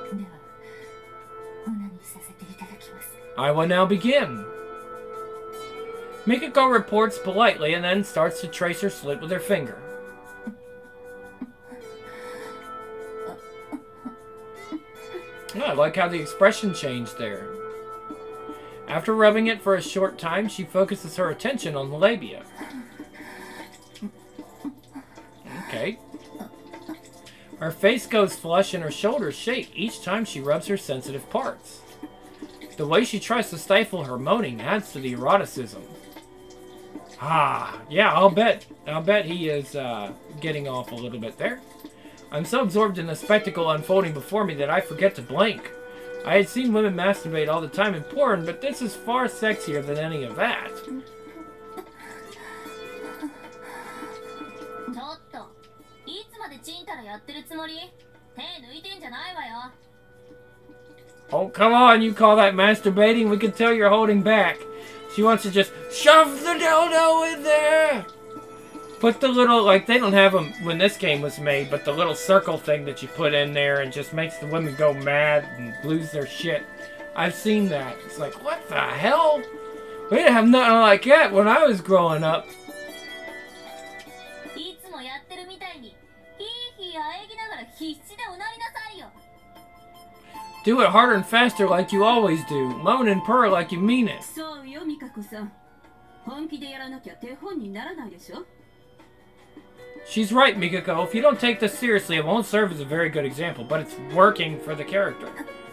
I will now begin. Mikako reports politely and then starts to trace her slit with her finger. Oh, I like how the expression changed there. After rubbing it for a short time, she focuses her attention on the labia. Okay. Her face goes flush and her shoulders shake each time she rubs her sensitive parts. The way she tries to stifle her moaning adds to the eroticism. Ah, yeah, I'll bet he is getting off a little bit there. I'm so absorbed in the spectacle unfolding before me that I forget to blink. I had seen women masturbate all the time in porn, but this is far sexier than any of that. Oh, come on, you call that masturbating? We can tell you're holding back. She wants to just shove the dildo in there. Put the little, like, they don't have them when this game was made, but the little circle thing that you put in there and just makes the women go mad and lose their shit. I've seen that. It's like, what the hell? We didn't have nothing like that when I was growing up. Do it harder and faster like you always do. Moan and purr like you mean it. She's right, Mikako. If you don't take this seriously, it won't serve as a very good example, but it's working for the character.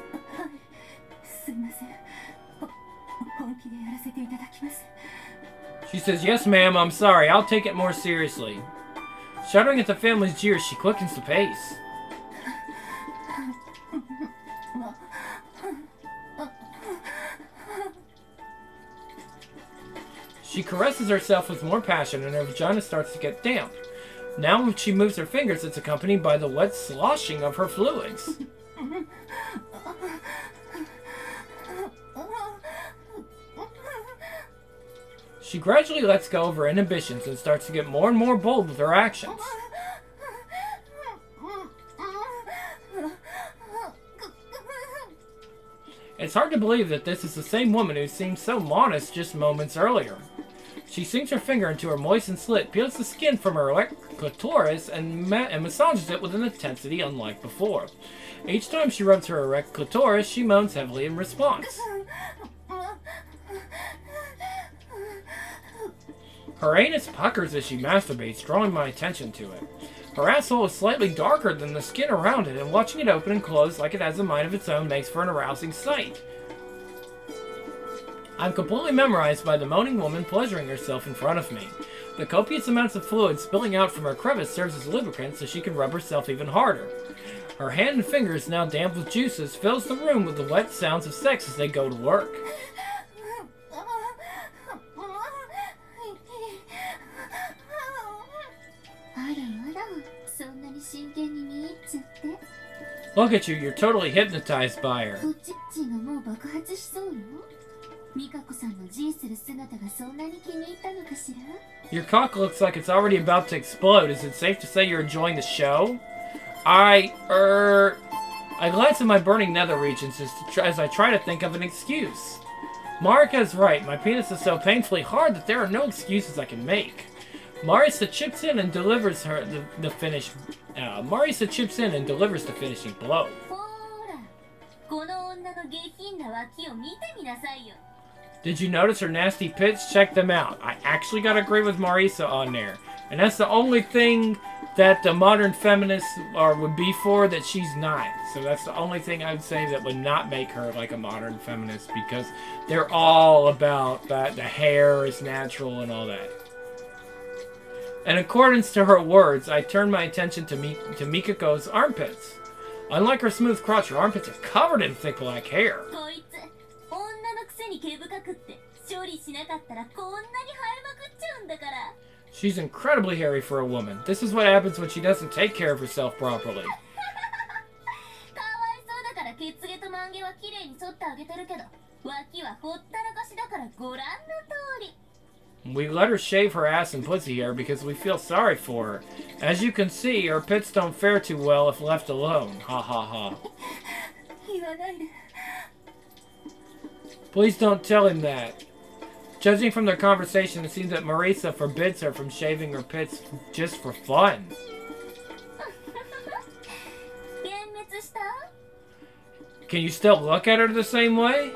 She says, yes, ma'am, I'm sorry. I'll take it more seriously. Shuddering at the family's jeers, she quickens the pace. She caresses herself with more passion and her vagina starts to get damp. Now when she moves her fingers, it's accompanied by the wet sloshing of her fluids. She gradually lets go of her inhibitions and starts to get more and more bold with her actions. It's hard to believe that this is the same woman who seemed so modest just moments earlier. She sinks her finger into her moistened slit, peels the skin from her erect clitoris, and massages it with an intensity unlike before. Each time she rubs her erect clitoris, she moans heavily in response. Her anus puckers as she masturbates, drawing my attention to it. Her asshole is slightly darker than the skin around it, and watching it open and close like it has a mind of its own makes for an arousing sight. I'm completely memorized by the moaning woman pleasuring herself in front of me. The copious amounts of fluid spilling out from her crevice serves as lubricant so she can rub herself even harder. Her hand and fingers, now damp with juices, fills the room with the wet sounds of sex as they go to work. Look at you, you're totally hypnotized by her. Your cock looks like it's already about to explode. Is it safe to say you're enjoying the show? I glance at my burning nether regions as I try to think of an excuse. Marika is right. My penis is so painfully hard that there are no excuses I can make. Marisa chips in and delivers the finish. Marisa chips in and delivers the finishing blow. Did you notice her nasty pits? Check them out. I actually gotta agree with Marisa on there. And that's the only thing that the modern feminists would be for that she's not. So that's the only thing I'd say that would not make her like a modern feminist, because they're all about that the hair is natural and all that. In accordance to her words, I turn my attention to Mikiko's armpits. Unlike her smooth crotch, her armpits are covered in thick black hair. She's incredibly hairy for a woman. This is what happens when she doesn't take care of herself properly. We let her shave her ass and pussy hair because we feel sorry for her. As you can see, her pits don't fare too well if left alone. Ha ha ha. Please don't tell him that. Judging from their conversation, it seems that Marisa forbids her from shaving her pits just for fun. Can you still look at her the same way?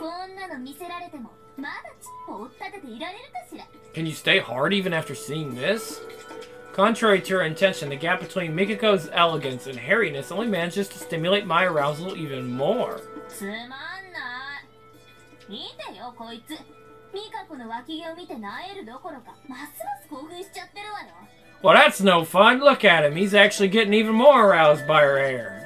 Can you stay hard even after seeing this? Contrary to her intention, the gap between Mikiko's elegance and hairiness only manages to stimulate my arousal even more. Well, that's no fun. Look at him. He's actually getting even more aroused by her hair.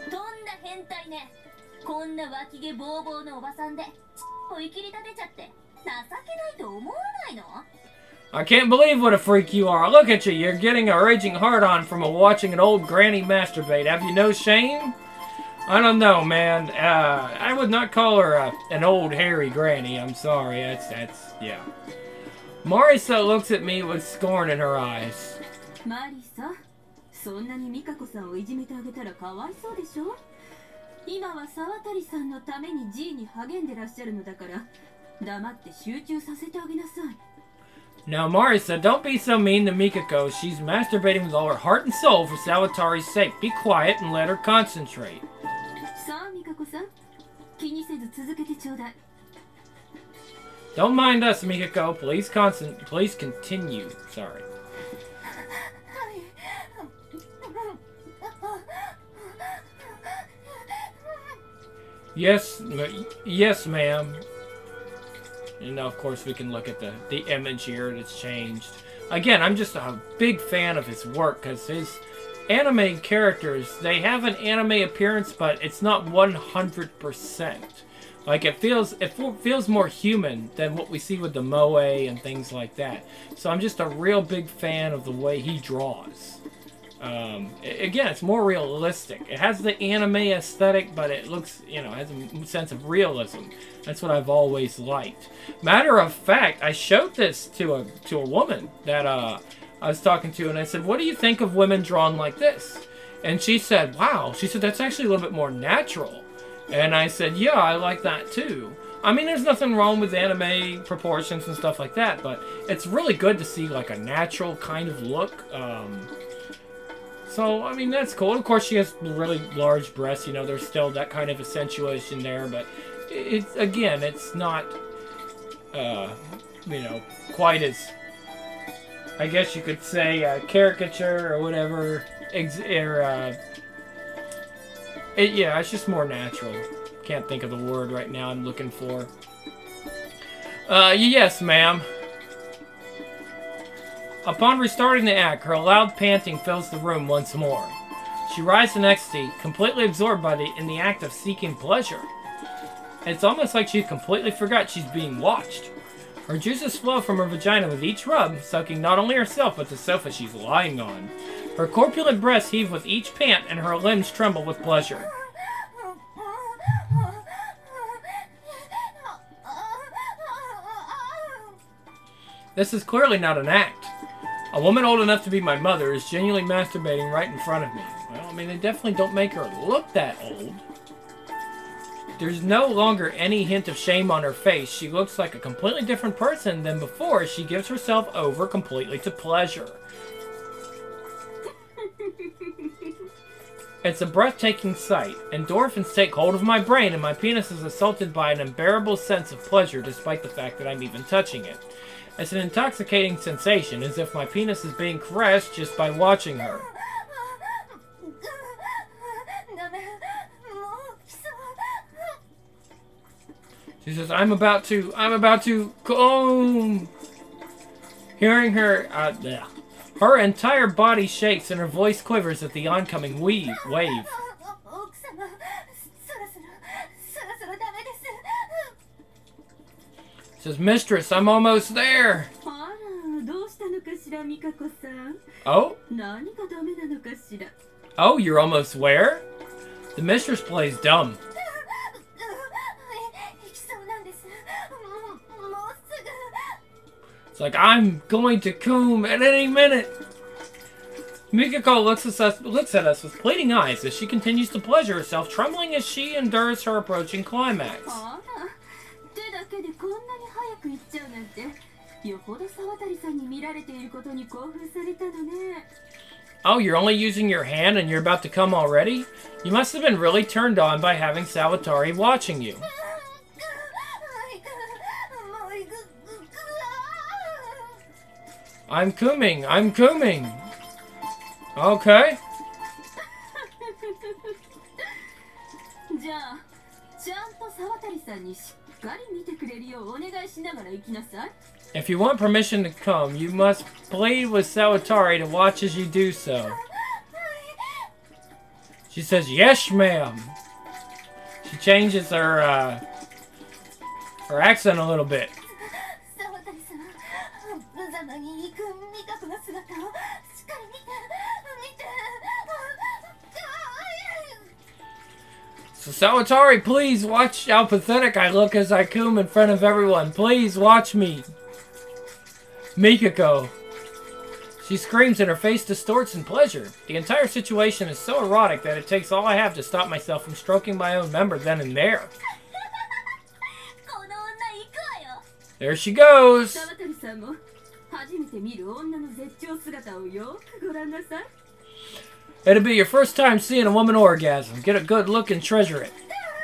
I can't believe what a freak you are. Look at you. You're getting a raging hard-on from watching an old granny masturbate. Have you no shame? I don't know, man. I would not call her an old hairy granny. I'm sorry. That's yeah. Marisa looks at me with scorn in her eyes. Marisa, そんなにミカコさんをいじめてあげたらかわいそうでしょ? 今は沢渡さんのために G に励んでらっしゃるのだから、黙って集中させてあげなさい. Now, Marisa, don't be so mean to Mikiko. She's masturbating with all her heart and soul for Sawatari's sake. Be quiet and let her concentrate. Don't mind us, Mikiko. Please continue. Sorry. Yes, ma'am. And now, of course, we can look at the image here that's changed. Again, I'm just a big fan of his work, because his anime characters, they have an anime appearance, but it's not 100%. Like it feels more human than what we see with the moe and things like that. So I'm just a real big fan of the way he draws. Again, it's more realistic. It has the anime aesthetic, but it looks, has a sense of realism. That's what I've always liked. Matter of fact, I showed this to a woman that I was talking to, and I said, "What do you think of women drawn like this?" And she said, "Wow." She said, "That's actually a little bit more natural." And I said, "Yeah, I like that too." I mean, there's nothing wrong with anime proportions and stuff like that, but it's really good to see like a natural kind of look. So, I mean, that's cool. Of course, she has really large breasts. There's still that kind of accentuation there. But, it's not, quite as, I guess you could say, caricature or whatever. It's just more natural. Can't think of the word right now I'm looking for. Yes, ma'am. Upon restarting the act, her loud panting fills the room once more. She rises in ecstasy, completely absorbed in the act of seeking pleasure. It's almost like she completely forgot she's being watched. Her juices flow from her vagina with each rub, soaking not only herself but the sofa she's lying on. Her corpulent breasts heave with each pant, and her limbs tremble with pleasure. This is clearly not an act. A woman old enough to be my mother is genuinely masturbating right in front of me. Well, I mean, they definitely don't make her look that old. There's no longer any hint of shame on her face. She looks like a completely different person than before. She gives herself over completely to pleasure. It's a breathtaking sight. Endorphins take hold of my brain, and my penis is assaulted by an unbearable sense of pleasure despite the fact that I'm even touching it. It's an intoxicating sensation, as if my penis is being caressed just by watching her. She says, I'm about to come. Hearing her, her entire body shakes and her voice quivers at the oncoming wave. Says, Mistress, I'm almost there. Oh? Oh, you're almost where? The mistress plays dumb. It's like, I'm going to come at any minute. Mikako looks at us with pleading eyes as she continues to pleasure herself, trembling as she endures her approaching climax. Oh, you're only using your hand and you're about to come already? You must have been really turned on by having Sawatari watching you. I'm coming. Okay. If you want permission to come, you must plead with Sawatari to watch as you do so. She says, yes, ma'am. She changes her accent a little bit. So Sawatari, please watch how pathetic I look as I come in front of everyone. Please watch me. Mikako. She screams and her face distorts in pleasure. The entire situation is so erotic that it takes all I have to stop myself from stroking my own member then and there. There she goes. It'll be your first time seeing a woman orgasm. Get a good look and treasure it.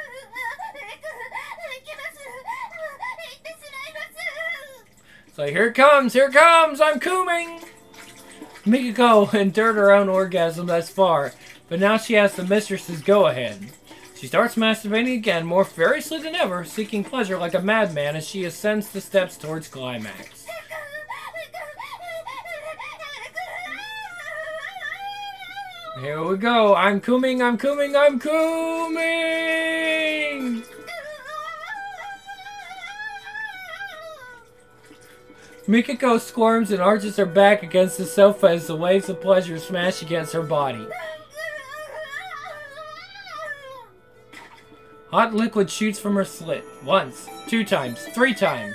So here it comes, I'm coming! Mikako endured her own orgasm thus far, but now she has the mistress's go-ahead. She starts masturbating again, more furiously than ever, seeking pleasure like a madman as she ascends the steps towards climax. Here we go. I'm coming. Mikako squirms and arches her back against the sofa as the waves of pleasure smash against her body. Hot liquid shoots from her slit. Once, 2 times, 3 times.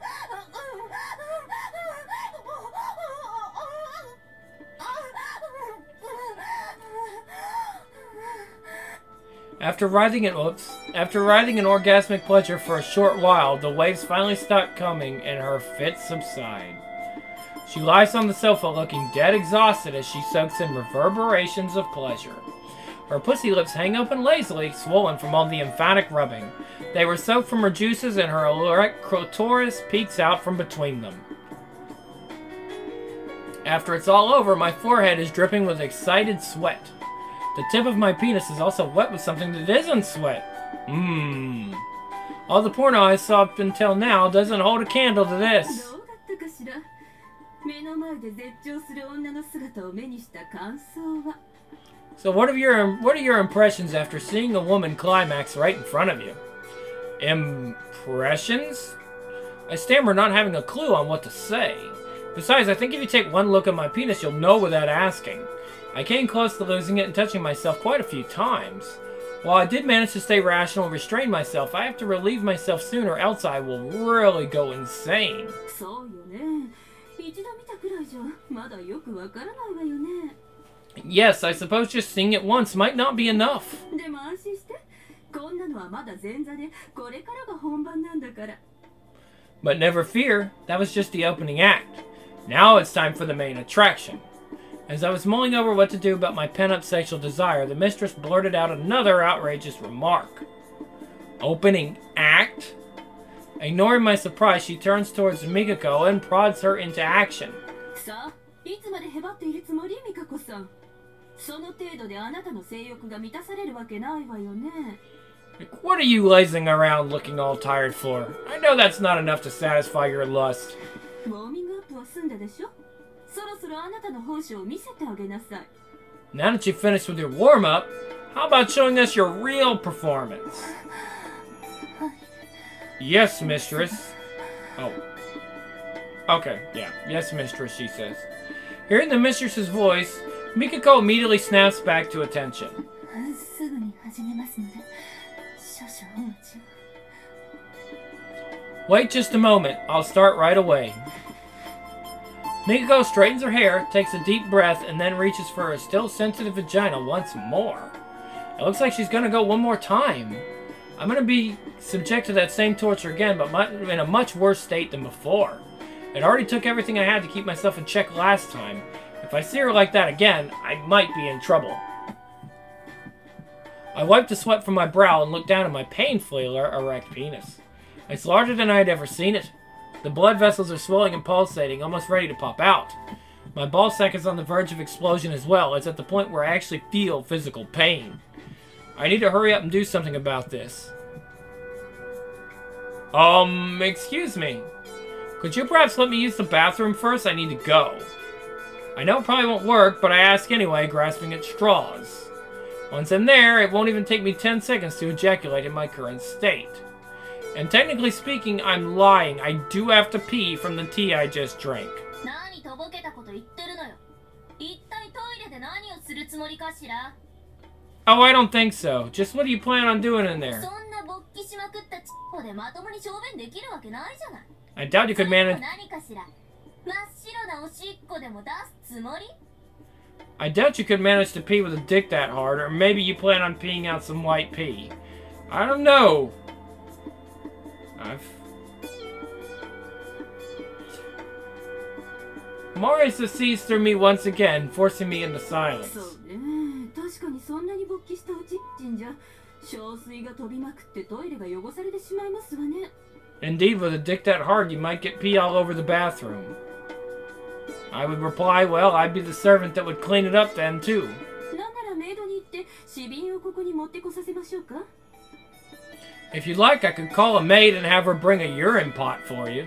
After writhing in orgasmic pleasure for a short while, the waves finally stop coming and her fits subside. She lies on the sofa looking dead exhausted as she soaks in reverberations of pleasure. Her pussy lips hang open lazily, swollen from all the emphatic rubbing. They were soaked from her juices and her erect clitoris peeks out from between them. After it's all over, my forehead is dripping with excited sweat. The tip of my penis is also wet with something that isn't sweat. All the porno I saw up until now doesn't hold a candle to this. So what are your impressions after seeing a woman climax right in front of you? Impressions? I stammer, not having a clue on what to say. Besides, I think if you take one look at my penis, you'll know without asking. I came close to losing it and touching myself quite a few times. While I did manage to stay rational and restrain myself, I have to relieve myself soon or else I will really go insane. Yes, I suppose just seeing it once might not be enough. But never fear, that was just the opening act. Now it's time for the main attraction. As I was mulling over what to do about my pent-up sexual desire, the mistress blurted out another outrageous remark. Opening act? Ignoring my surprise, she turns towards Mikako and prods her into action. What are you lazing around looking all tired for? I know that's not enough to satisfy your lust. Now that you've finished with your warm-up, how about showing us your real performance? Yes, mistress. Oh. Okay, yeah. Yes, mistress, she says. Hearing the mistress's voice, Mikako immediately snaps back to attention. Wait just a moment. I'll start right away. Mikako straightens her hair, takes a deep breath, and then reaches for her still sensitive vagina once more. It looks like she's gonna go one more time. I'm gonna be subject to that same torture again, but in a much worse state than before. It already took everything I had to keep myself in check last time. If I see her like that again, I might be in trouble. I wiped the sweat from my brow and looked down at my painfully erect penis. It's larger than I had ever seen it. The blood vessels are swelling and pulsating, almost ready to pop out. My ballsack is on the verge of explosion as well. It's at the point where I actually feel physical pain. I need to hurry up and do something about this. Excuse me. Could you perhaps let me use the bathroom first? I need to go. I know it probably won't work, but I ask anyway, grasping at straws. Once I'm there, it won't even take me 10 seconds to ejaculate in my current state. And technically speaking, I'm lying. I do have to pee from the tea I just drank. Oh, I don't think so. Just what do you plan on doing in there? I doubt you could manage... I doubt you could manage to pee with a dick that hard, or maybe you plan on peeing out some white pee. I don't know. Morisa sees through me once again, forcing me into silence. Indeed, with a dick that hard, you might get pee all over the bathroom. I would reply, well, I'd be the servant that would clean it up then, too. If you'd like, I could call a maid and have her bring a urine pot for you.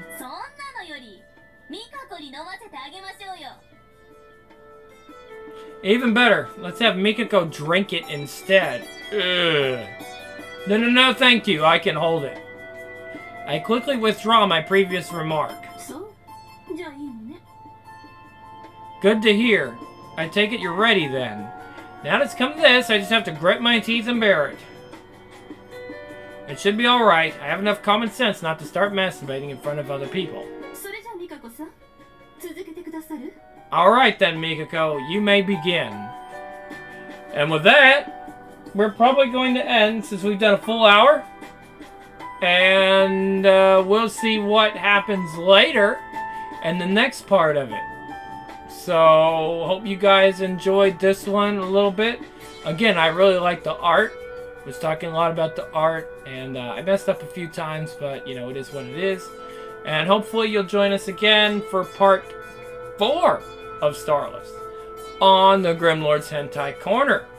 Even better, let's have Mikako drink it instead. Ugh. No, thank you, I can hold it. I quickly withdraw my previous remark. じゃあいいのね。 Good to hear. I take it you're ready then. Now it's come to this, I just have to grit my teeth and bear it. It should be alright. I have enough common sense not to start masturbating in front of other people. それじゃあミカコさん、続けてくださる？ Alright then, Mikako, you may begin. And with that, we're probably going to end since we've done a full hour. And we'll see what happens later in the next part of it. So, hope you guys enjoyed this one a little bit. Again, I really like the art. Was talking a lot about the art, and I messed up a few times, but, you know, it is what it is. And hopefully you'll join us again for part 4 of Starless on the Grimlord's Hentai Corner.